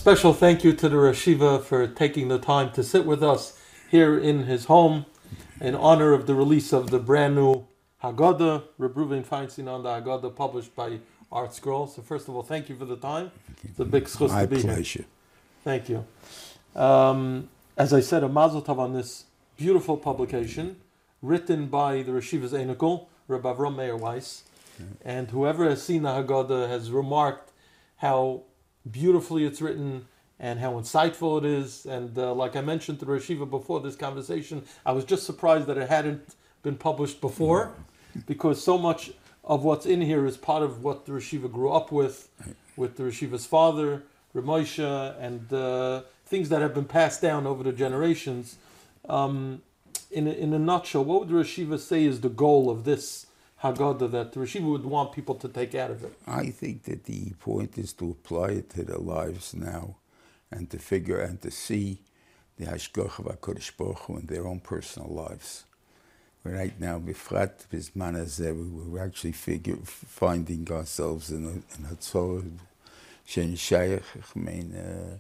special thank you to the Rosh Yeshiva for taking the time to sit with us here in his home in honor of the release of the brand new Haggadah, Reb Reuven Feinstein on the Haggadah, published by Art Scroll. So first of all, thank you for the time. It's a big schus to be here. My pleasure. Thank you. As I said, a mazel tov on this beautiful publication, written by the Rosh Yeshiva's Einikel, Reb Avram Meir Weiss. And whoever has seen the Haggadah has remarked how beautifully it's written and how insightful it is. And like I mentioned to the Rosh Yeshiva before this conversation, I was just surprised that it hadn't been published before, because so much of what's in here is part of what the Rosh Yeshiva grew up with the Rosh Yeshiva's father, Reb Moshe, and things that have been passed down over the generations. In a nutshell, what would the Rosh Yeshiva say is the goal of this Haggadah that the Rosh Yeshiva would want people to take out of it? I think that the point is to apply it to their lives now, and to figure and to see the Hashgacha v'HaKadosh Baruch Hu in their own personal lives. Right now, b'frat b'zman hazeh, we're actually finding ourselves in a tzor she'en shayach. I mean,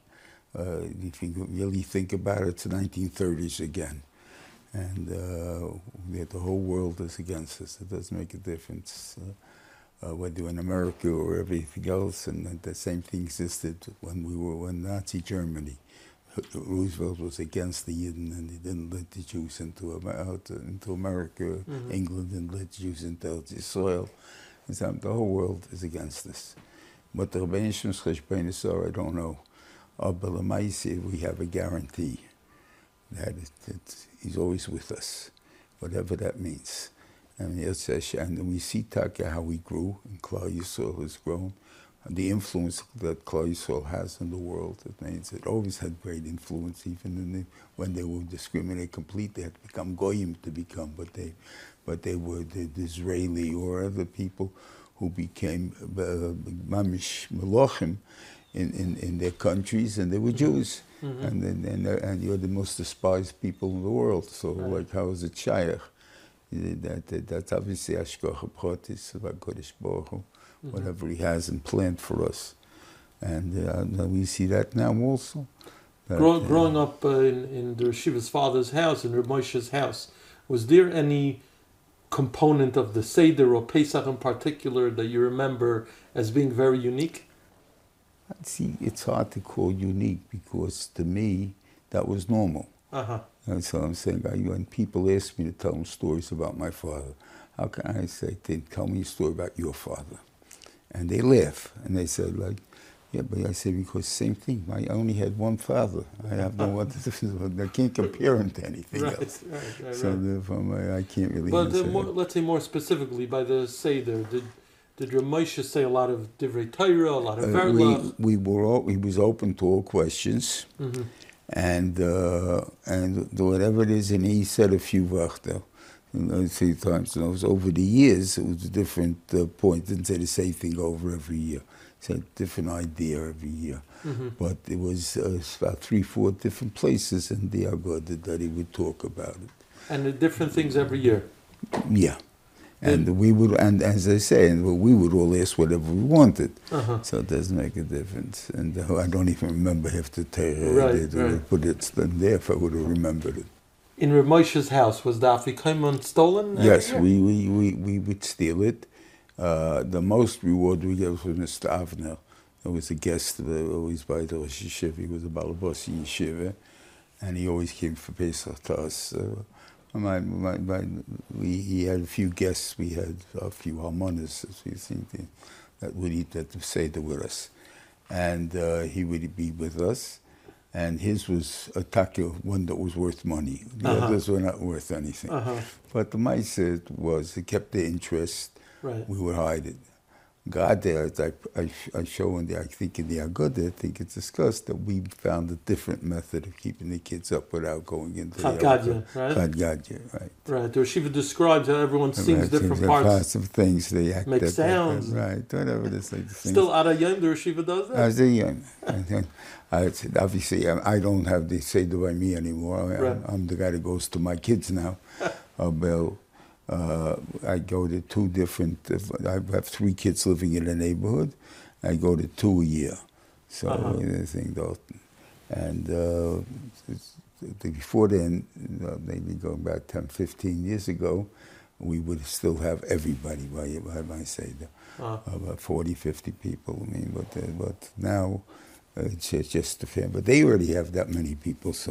if you really think about it, it's the 1930s again. And the whole world is against us. It doesn't make a difference whether you're in America or everything else. And the same thing existed when Nazi Germany. Roosevelt was against the Yidden, and he didn't let the Jews into America. Mm-hmm. England didn't let Jews into the soil. And so the whole world is against us. What the Rebbeinu Shem's cheshbonos are, I don't know. But l'maaseh, we have a guarantee that he's always with us, whatever that means. And we see Taka how he grew, and Klal Yisrael has grown. And the influence that Klal Yisrael has in the world, it means it always had great influence, even when they were discriminated completely. They had to become goyim to become, but they were the Israeli or other people who became mamish melochim in their countries, and they were Jews. Mm-hmm. And you're the most despised people in the world. So, like, how is it shaykh? That's obviously Hashgacha Pratis of HaKadosh Baruch Hu, whatever he has in planned for us. And we see that now also. Growing up in the Rosh Yeshiva's father's house, in Reb Moshe's house, was there any component of the Seder or Pesach in particular that you remember as being very unique? See, it's hard to call unique, because to me, that was normal. Uh-huh. And so I'm saying, when people ask me to tell them stories about my father, how can I say, tell me a story about your father? And they laugh, and they say, like, yeah, but I say, because same thing, I only had one father. I have no other, I can't compare him to anything else. Right. So therefore, I can't really answer that. Let's say more specifically, by the Seder, did Reb Moshe say a lot of Divrei Torah, a lot of Verlach? He was open to all questions, and whatever it is, and he said a few vachta, 3 times. And it was over the years, it was a different point. Didn't say the same thing over every year. He said a different idea every year. Mm-hmm. But it was about 3-4 different places in the Haggadah that he would talk about it. And the different things every year? Yeah. And we would, and as I say, we would all ask whatever we wanted. Uh-huh. So it doesn't make a difference. And I don't even remember half the Torah. Put it there if I would have remembered it. In Reb Moshe's house, was the Afikoman stolen? Yes, we would steal it. The most reward we gave was Mr. Avner. He was a guest always by the Rosh Yeshiva. He was a Balabasi Yeshiva, and he always came for Pesach to us. He had a few guests. We had a few harmonists that would eat at the Seder with us. And he would be with us. And his was a taka, one that was worth money. The others were not worth anything. But the mindset was, it kept the interest. Right. We would hide it. God, I show in the, I think in the Haggadah, I think it's discussed that we found a different method of keeping the kids up without going into Chad Gadya, right? Chad Gadya, right. Right. The Rosh Yeshiva describes how everyone sings different parts of things. They act make sounds. Right, whatever it is. Still Arayim, the Rosh Yeshiva does that? Arayim. Obviously, I don't have the Seder by me anymore. I'm the guy that goes to my kids now. I go to 2 different, I have 3 kids living in the neighborhood. I go to 2 a year. So the thing Dalton. And before then, maybe going back 10, 15 years ago, we would still have everybody by my Seder. About 40, 50 people. I mean, but now it's just the family. But they already have that many people, so.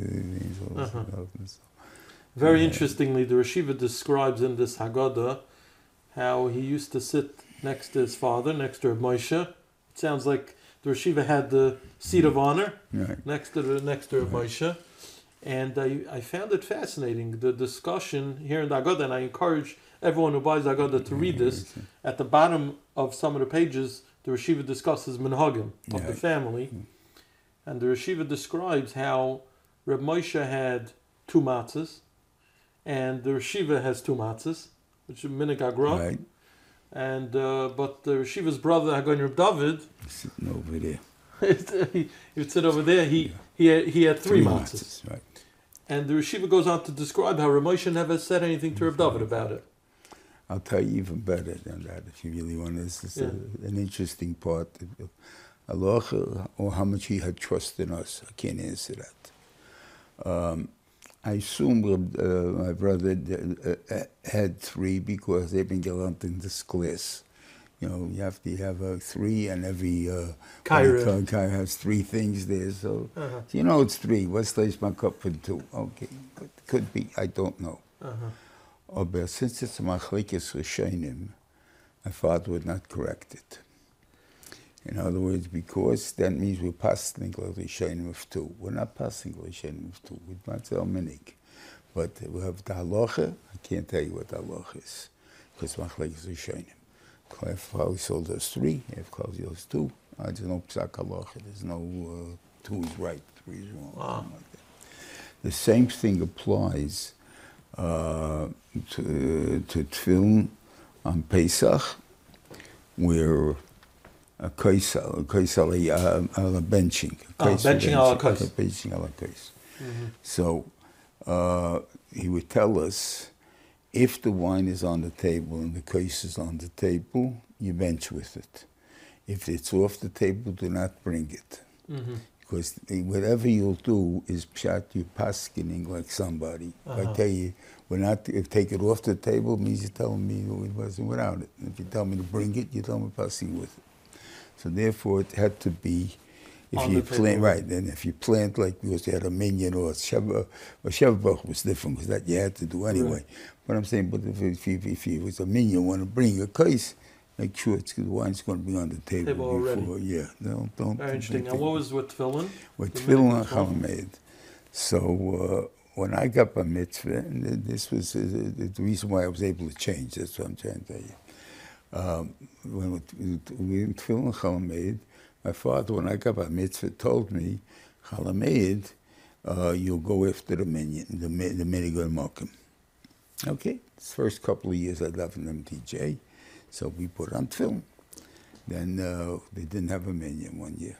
Very interestingly, the Reshiva describes in this Haggadah how he used to sit next to his father, next to Reb Moshe. It sounds like the Reshiva had the seat of honor next to Reb Moshe. And I found it fascinating, the discussion here in the Haggadah, and I encourage everyone who buys Haggadah to read this. At the bottom of some of the pages, the Reshiva discusses Minhagim of the family. And the Reshiva describes how Reb Moshe had 2 matzahs, and the Reshiva has 2 matzahs, which is Minik Agra. Right. And but the Reshiva's brother, Hagon Reb David, sitting over there. he would sit over there. He had 3 matzahs. Right. And the Reshiva goes on to describe how Reb Moshe never said anything to Reb David about it. I'll tell you even better than that if you really want. This is an interesting part of Allah, or how much He had trust in us. I can't answer that. I assume my brother had 3 because they've been gelernt in this class. You know, you have to have 3, and every Kaira has 3 things there. So, you know, it's 3. What's place my cup in 2? Okay, could be. I don't know. But since it's machlekes rishonim, my father would not correct it. In other words, because that means we're passing rishonim of 2. We're not passing rishonim of 2. We're not minig. But we have the halacha. I can't tell you what the halacha is, because machlekes rishonim. If Klal sold us 3, if Klal sold us 2, there's no psak halacha. There's no 2 is right, 3 is wrong. Something like that. The same thing applies to tefillin on Pesach, where a kaisal ala benching. Benching ala kais. Benching ala kais. So he would tell us, if the wine is on the table and the kais is on the table, you bench with it. If it's off the table, do not bring it. Because whatever you'll do is pshat, you paskening like somebody. If I tell you, if take it off the table, it means you're telling me it wasn't without it. If you tell me to bring it, you tell me passing with it. So therefore, it had to be, if you plant, right, and if you plant like because you had a minyan or Sheva was different because that you had to do anyway. Right. But I'm saying, but if it was a minyan, want to bring a case, make sure the wine's going to be on the table before. Already. Yeah, don't. Very interesting. And what was with tefillin? With tefillin and chalamed. So when I got bar mitzvah, and this was the reason why I was able to change. That's what I'm trying to tell you. When we in tefillin and chalamed, my father, when I got bar mitzvah, told me, chalamed, you'll go after the minyan, the minigun mokum. Okay, this first couple of years I left in MTJ. So we put on film. Then they didn't have a minyan one year.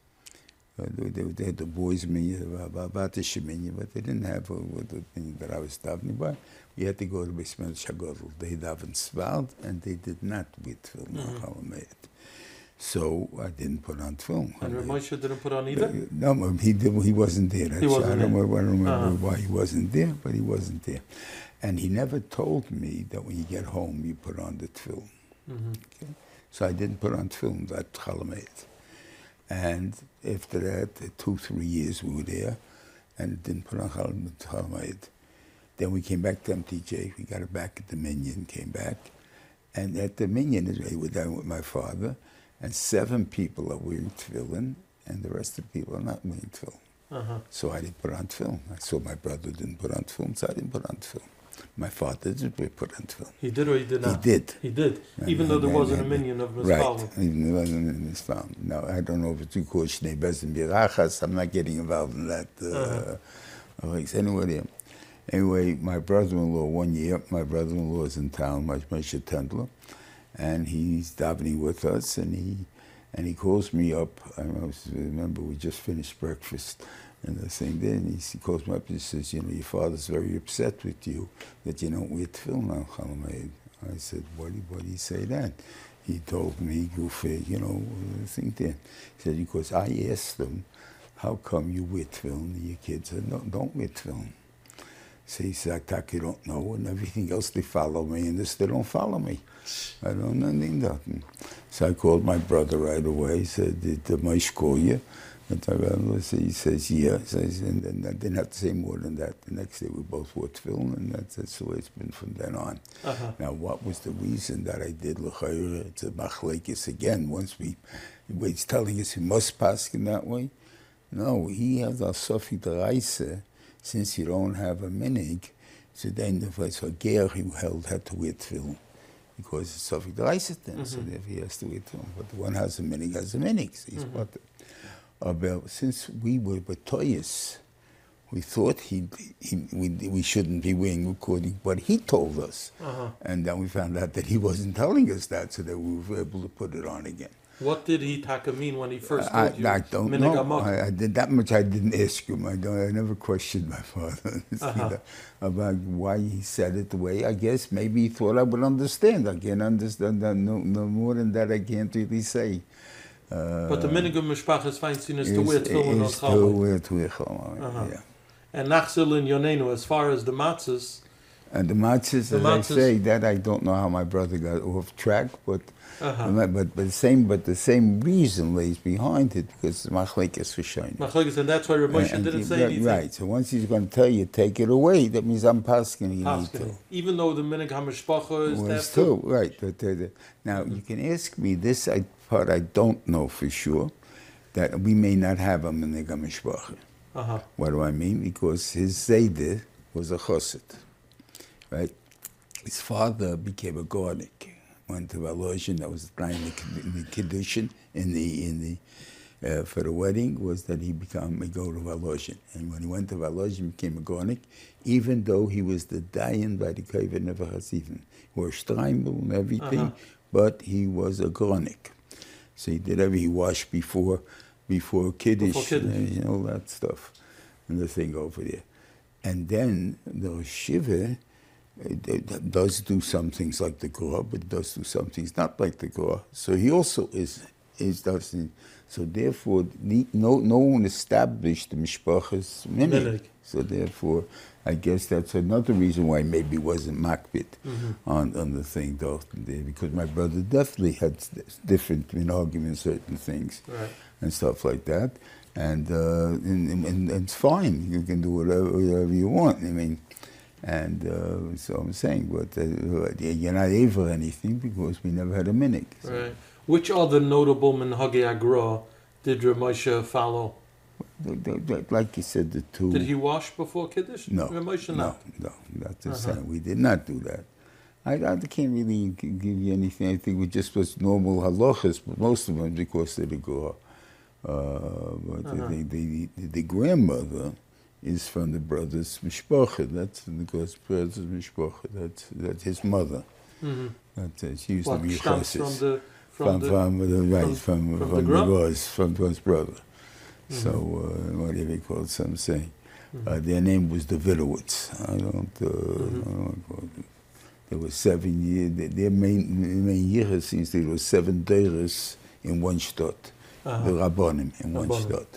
They had the boys' minyan, about the minyan, but they didn't have the thing that I was davening by. We had to go to Beismel Shagodl. They davened Svald, and they did not with film. So I didn't put on film. And Reb Moshe didn't put on either? No, he wasn't there. He wasn't I don't remember why he wasn't there, but he wasn't there. And he never told me that when you get home, you put on the tefillin. Okay? So I didn't put on tefillin, that chalamed. And after that, 2-3 years we were there, and didn't put on chalamed. Then we came back to MTJ. We got it back at the minyan, came back. And at the minyan, we were down with my father, and 7 people are wearing tefillin, and the rest of the people are not wearing tefillin. So I didn't put on tefillin. I saw my brother didn't put on tefillin, so I didn't put on tefillin. My father did put on tefillin. He did or he did not? He did. He did, even though there wasn't a minyan of Mispalin. Right, even though there wasn't a Mispalin. No, I don't know if it's because Shnei Bezin Birachas. I'm not getting involved in that. Anyway, my brother-in-law, one year, my brother-in-law is in town, Moshe Tendler, and he's davening with us, and he calls me up. I remember we just finished breakfast, and the same day, and he calls me up and he says, you know, your father's very upset with you that you don't wear tefillin on chalamed. I said, why do you say that? he told me, you know, think there. He said, because I asked them, how come you wear tefillin? Your kids said, no, don't wear tefillin. So he said, I don't know, and everything else they follow me, and this they don't follow me. I don't know nothing. So I called my brother right away. He said, did the Moshe call you? He says, yeah. And then I didn't have to say more than that. The next day we both wore tefillin, and that's the way it's been from then on. Now, what was the reason that I did l'chayra? It's a machlekes again. He's telling us he must pass in that way. No, he has a sofi deraisa. Since you don't have a minig, so then if it's a ger he had to wear tefillin. Because it's sofi deraisa then, so therefore he has to wear tefillin. But the one has a minig, so he's part of. Since we were batoyas, we thought we shouldn't be wearing recording, but he told us. And then we found out that he wasn't telling us that, so that we were able to put it on again. What did he mean when he first told you? I don't know. I did that much. I didn't ask him. I never questioned my father about why he said it the way. I guess maybe he thought I would understand. I can't understand that. No more than that. I can't really say. But the minhag of Mishpachas Feinstein is to wear tefillin on Chalmud. To wear tefillin. Yeah. And Nachzil in Yonenu, as far as the matzahs. And the matzahs, as I say, that I don't know how my brother got off track, but the same reason lays behind it, because the machlekes Rishonim. Machlekes, and that's why Rav Moshe didn't say anything. Right. So once he's going to tell you, take it away. That means I'm paskin. Even though the minhag hamishpacha is that too. Right. But now you can ask me this part. I don't know for sure that we may not have a minhag hamishpacha. What do I mean? Because his zayde was a chassid. Right. His father became a garnik. Went to Volozhin. That was the condition for the wedding was that he go to Volozhin. And when he went to Volozhin, he became a garnik, even though he was the dayan by the Koven Never Hasidim. He wore streimel and everything, but he was a garnik. So he washed before Kiddush, and all that stuff, and the thing over there. And then the Shiva, it does do some things like the Gur, but it does do some things not like the Gur. So he also doesn't. So therefore, no one established the Mishpachas minhag. So therefore, I guess that's another reason why maybe wasn't makbid on the thing, though, because my brother definitely had different arguments, certain things, and stuff like that. And it's fine. You can do whatever you want. I mean. And so I'm saying, but you're not able anything because we never had a minhag. So. Right. Which other notable minhagei agra did Rav Moshe follow? Like you said, the two. Did he wash before Kiddush? No. Rav Moshe no, that's the same. We did not do that. I can't really give you anything. I think we just was normal halachas, but most of them because of the Gur. But the grandmother is from the brother's mishpacha. That's the brother's mishpacha. That's his mother. She used to be chassis from his brother. So whatever he called some saying. Their name was the Vidowitz. I don't call it. There were 7 years. Their main year since there was 7 days in one stot. The Rabbonim in one stot.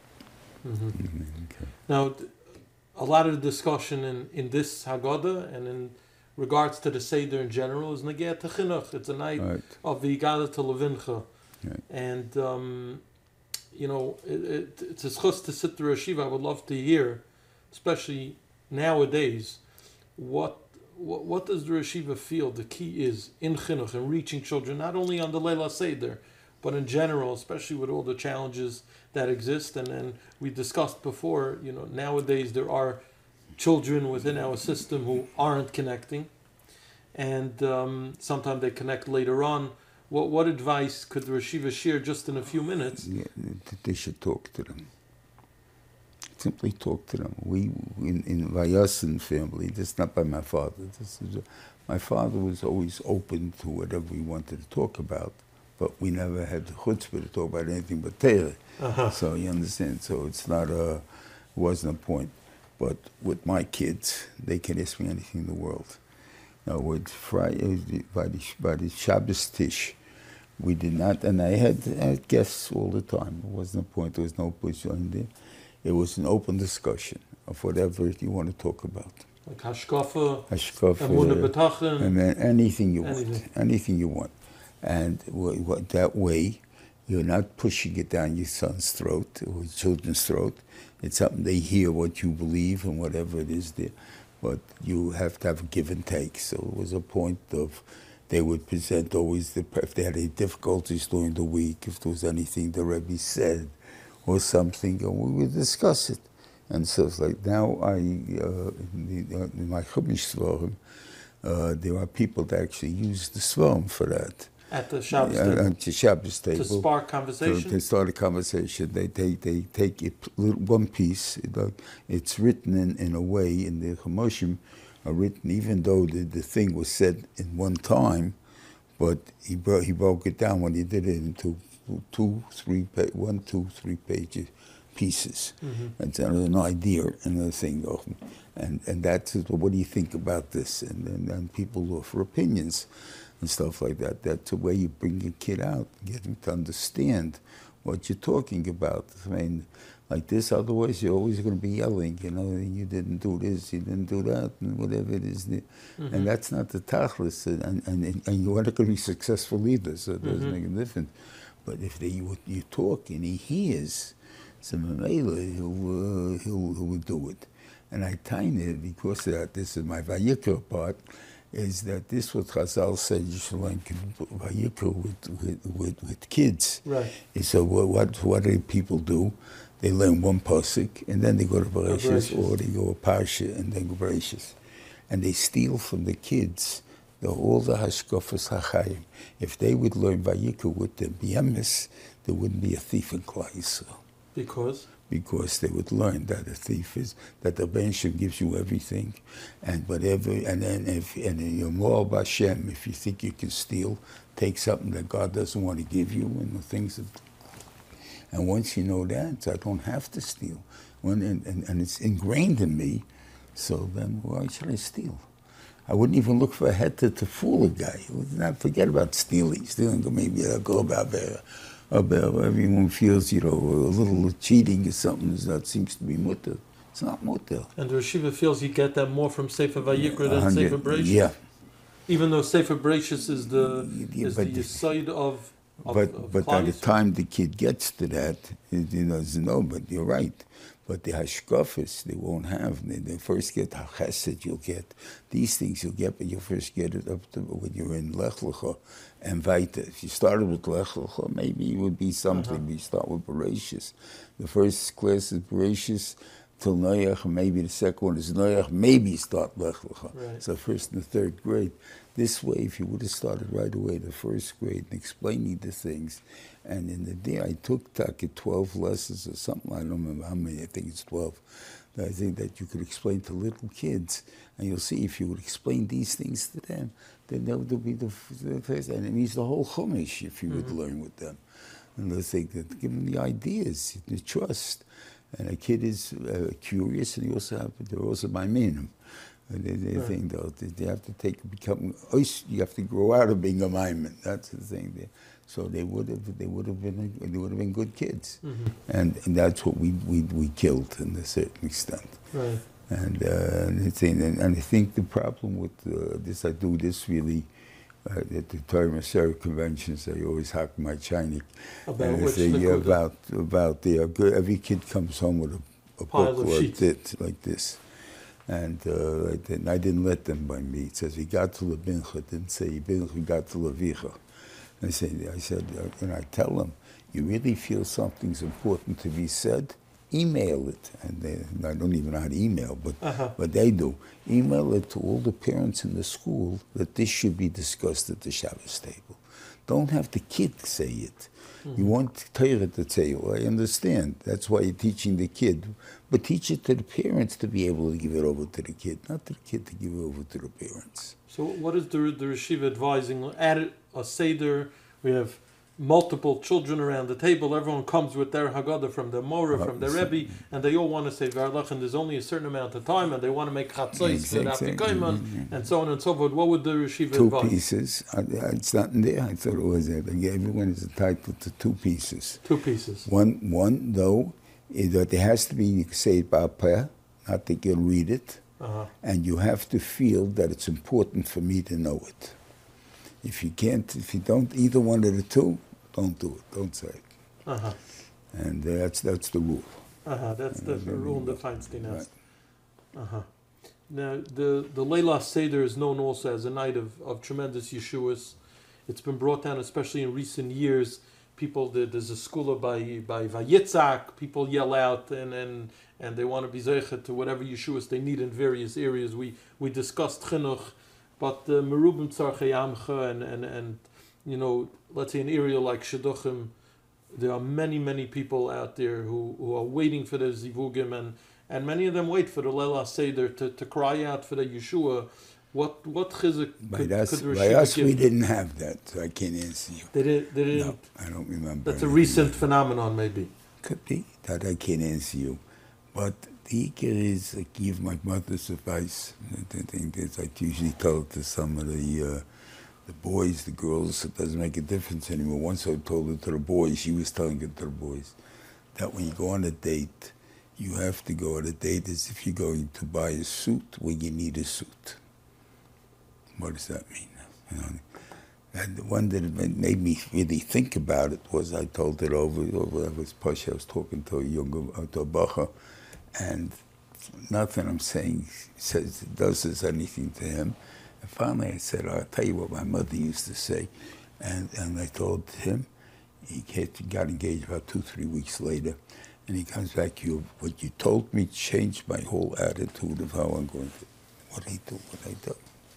Okay. Now, a lot of the discussion in this Haggadah and in regards to the Seder in general is Negeh to Chinuch. It's a night of the Haggadah to Levincha. And, it's a schus to sit through a Shiva. I would love to hear, especially nowadays, what does the Yeshiva feel the key is in Chinuch and reaching children, not only on the Leila Seder, but in general, especially with all the challenges that exist. And then we discussed before, nowadays there are children within our system who aren't connecting, and sometimes they connect later on. What advice could the Yeshiva share just in a few minutes? Yeah, they should talk to them. Simply talk to them. We in Vayasin family, this is not by my father. My father was always open to whatever we wanted to talk about, but we never had the chutzpah to talk about anything but Torah. So you understand. So it's not wasn't a point. But with my kids, they can ask me anything in the world. Now with Friday by the Shabbos Tish, We did not, and I had guests all the time. It wasn't a point, there was no push on there. It was an open discussion of whatever you want to talk about. Like hashkafa, Hashkafa, emunah b'tachon, and then anything you want. Anything. Anything you want. And that way, you're not pushing it down your son's throat or his children's throat. It's something they hear what you believe and whatever it is there. But you have to have a give and take. So it was a point of, they would present always, if they had any difficulties during the week, if there was anything the Rebbe said or something, and we would discuss it. And so it's like now in my Chumash Svarim, there are people that actually use the Svarim for that. at the Shabbos table. At the Shabbos table. To spark conversation? To start a conversation. They take it, one piece, it's written in a way, in the Chumoshim are written, even though the thing was said in one time, but he broke it down when he did it into 2, 3 pages pieces. Mm-hmm. It's an idea and a thing. And that's, what do you think about this? And people offer opinions and stuff like that. That's the way you bring a kid out, get him to understand what you're talking about. I mean, like this, otherwise you're always going to be yelling, you didn't do this, you didn't do that, and whatever it is. Mm-hmm. And that's not the tachlis, and you aren't going to be successful either, so it doesn't make a difference. But if you talk and he hears, so he'll do it. And I tiny it because of that. This is my Vayikra part. Is that this what Chazal said? You should learn Vayikra with kids. Right. So what do people do? They learn one pasuk and then they go to Bereshis, or they go to Parsha and then go Bereshis, and they steal from the kids all the hashkafas hachayim. If they would learn Vayikra with them B'yemes, there wouldn't be a thief in Klal Yisrael. Because they would learn that a thief is, that the Ben Shem gives you everything, and whatever, and you're more Hashem, if you think you can steal, take something that God doesn't want to give you, and the things that, and once you know that, I don't have to steal, and it's ingrained in me, so then why should I steal? I wouldn't even look for a head to fool a guy. I would not forget about stealing. Maybe I'll go about there. Everyone feels, a little cheating or something that seems to be mutter. It's not mutter. And the Yeshiva feels you get that more from Sefer Vayikra than Sefer Bereshis. Yeah. Even though Sefer Bereshis is the side of But by the time the kid gets to that, he doesn't know, but you're right. But the hashkafas, they won't have. They first get chesed, you'll get these things you'll get, but you'll first get it up to when you're in Lech Lecha and Vaita. If you started with Lech Lecha, maybe it would be something. But you start with Bereshis. The first class is Bereshis till Noach, and maybe the second one is Noach, maybe you start Lech Lecha. Right. So first and the third grade. This way, if you would have started right away, the first grade, and explaining the things, and in the day I took 12 lessons or something, I don't remember how many, I think it's 12, I think that you could explain to little kids, and you'll see if you would explain these things to them, then that would be the first, and it means the whole Chumash if you would learn with them. And let's say that, give them the ideas, the trust. And a kid is curious, and they're also by minimum. They think though they have to you have to grow out of being a maimin. That's the thing there. So they would have been good kids, and that's what we killed to a certain extent. Right. And I think the problem with this, I do this really at the Torah Maseret conventions. I always hack my chinik. About every kid comes home with a book like this. And I didn't let them by me. It says, "Got to lebincha." Didn't say "got to levicha." I said, and I tell them, you really feel something's important to be said, email it. And I don't even know how to email, but they do. Email it to all the parents in the school that this should be discussed at the Shabbos table. Don't have the kid say it. You want Torah to say, well, I understand. That's why you're teaching the kid. But teach it to the parents to be able to give it over to the kid, not to the kid to give it over to the parents. So what is the Yeshiva advising? Add a Seder, we have multiple children around the table. Everyone comes with their Haggadah from their Morah, from their Rebbe, and they all want to say Varlach, and there's only a certain amount of time, and they want to make Chatzos for the Afikoyman, and so on and so forth. What would the Yeshiva advise? 2 pieces. It's not in there. I thought it was there. Everyone is entitled to 2 pieces. 2 pieces. One though, is that there has to be, you can say it by prayer, not that you'll read it, and you have to feel that it's important for me to know it. If you don't, either one of the 2, don't do it. Don't say it. And that's the rule. That's the rule in the Feinstein House. Right. Now, the Leila Seder is known also as a night of tremendous Yeshuas. It's been brought down, especially in recent years. People, there's a skula by Vayitzak. People yell out and they want to be zeichet to whatever Yeshuas they need in various areas. We discussed chinuch, but merubim tzarchei amcha and you know, let's say an area like Shidduchim, there are many people out there who are waiting for the zivugim, and many of them wait for the Leila Seder to cry out for the Yeshua. What chizuk could Rashi by us give? We didn't have that, so I can't answer you. They didn't. No, I don't remember. That's a recent phenomenon, maybe. Could be that I can't answer you, but the ikar is I give my mother's advice. The thing is, I usually tell it to some of the boys, the girls. It doesn't make a difference anymore. Once I told it to the boys, she was telling it to the boys that when you go on a date, you have to go on a date as if you're going to buy a suit when you need a suit. What does that mean? You know, and the one that made me really think about it was I told it over I was Pasha, I was talking to a bacha, and nothing I'm saying does anything to him. And finally I said, I'll tell you what my mother used to say. And I told him, he got engaged about 2-3 weeks later, and he comes back, what you told me changed my whole attitude of how I'm going to, what I do.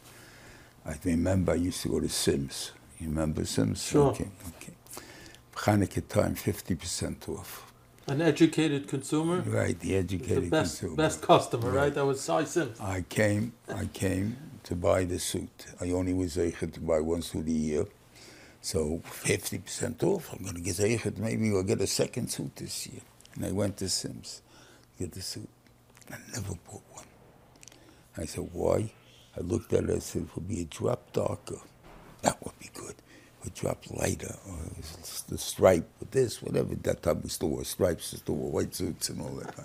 I remember I used to go to Sims. You remember Sims? Sure. Okay. Chanukah time, 50% off. An educated consumer? Right, the educated consumer. Best customer, right? That was Cy Sims. I came to buy the suit. I only was zeichet to buy 1 suit a year. So 50% off. I'm going to get zeichet. Maybe I'll get a second suit this year. And I went to Sims to get the suit. I never bought one. I said, why? I looked at it and said, it would be a drop darker. That would be good. It would drop lighter. Or the stripe with this, whatever. That time we still wore stripes, still wore white suits and all that.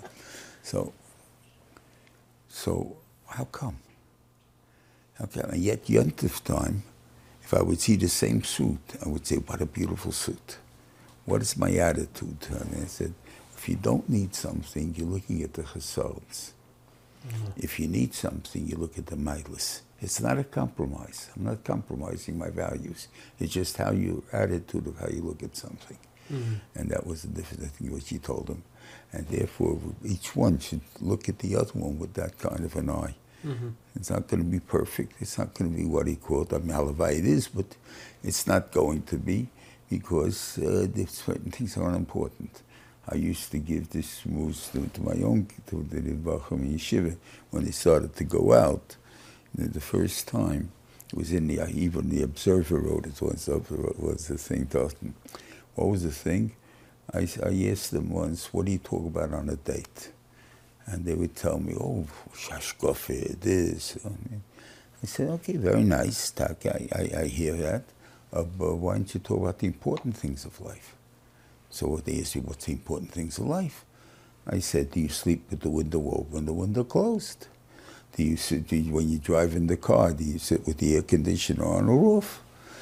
So how come? Okay, and yet Yontif time, if I would see the same suit, I would say, what a beautiful suit. What is my attitude? And I said, if you don't need something, you're looking at the chesarods. If you need something, you look at the milas. It's not a compromise. I'm not compromising my values. It's just how your attitude of how you look at something. And that was the difference, I think, what she told him. And therefore, each one should look at the other one with that kind of an eye. It's not going to be perfect. It's not going to be what he called a malavai. It is, but it's not going to be because certain things are unimportant. I used to give this moves to my own, to the Bacham Yeshiva, when they started to go out. The first time, it was in even the Observer wrote it once, was the thing, Dalton. What was the thing? I asked them once, what do you talk about on a date? And they would tell me, oh, shashkofe, this. I said, okay, very nice, Taki, I hear that. But why don't you talk about the important things of life? So they asked me, what's the important things of life? I said, do you sleep with the window open, the window closed? When you drive in the car, do you sit with the air conditioner on or off?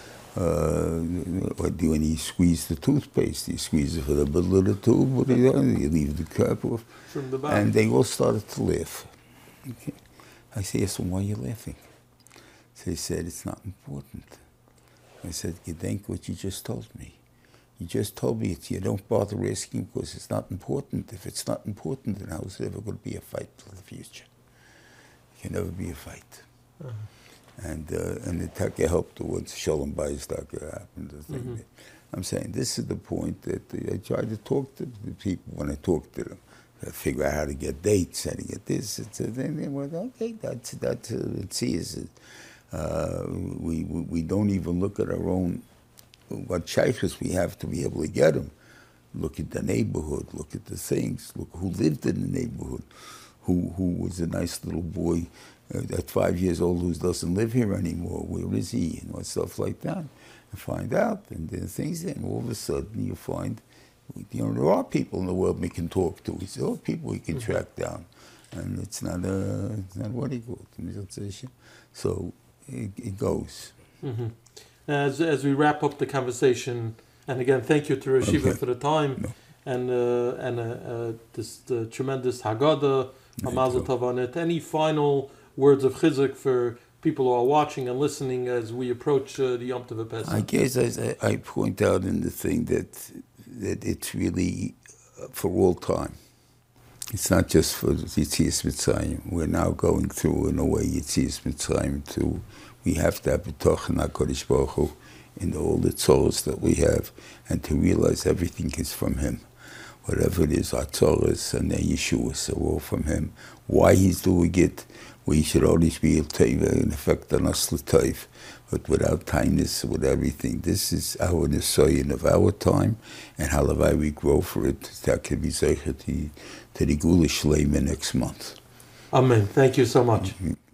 Or when you squeeze the toothpaste, do you squeeze it for the middle of the tube, or do you leave the cap off? From the bottom. And they all started to laugh. Okay. I said, yes, why are you laughing? So they said, it's not important. I said, you think what you just told me? You just told me you don't bother asking because it's not important. If it's not important, then how is there ever going to be a fight for the future? It can never be a fight. And the Taka helped once Shalom Bayis Taka happened. I'm saying this is the point that I try to talk to the people when I talk to them. I figure out how to get dates, how to get this. Then they went, okay, that's it. We don't even look at our own what shaykhs we have to be able to get them. Look at the neighborhood, look at the things, look who lived in the neighborhood, who was a nice little boy at 5 years old who doesn't live here anymore, where is he, and stuff like that. And find out, and then things, and all of a sudden you find, there are people in the world we can talk to. There are people we can track down. And it's not what he called. So it goes. Mm-hmm. As we wrap up the conversation, and again, thank you to Rosh Yeshiva for the time and this the tremendous Haggadah, Mazel Tov on it. Any final words of chizuk for people who are watching and listening as we approach the Yom Tov Pesach? I guess I point out in the thing that it's really for all time. It's not just for Yetzias Mitzrayim. We're now going through, in a way, Yetzias Mitzrayim too. We have to have b'tochen HaKadosh Baruch Hu in all the tzoros that we have, and to realize everything is from Him. Whatever it is, our tzoros and their Yeshuas are all from Him. Why He's doing it, we should always be a teva, in effect, on us l'tayv, but without kindness, with everything. This is our nisayon of our time, and halavai we grow for it. That can be zeicher to the Gula Shleima next month. Amen. Thank you so much.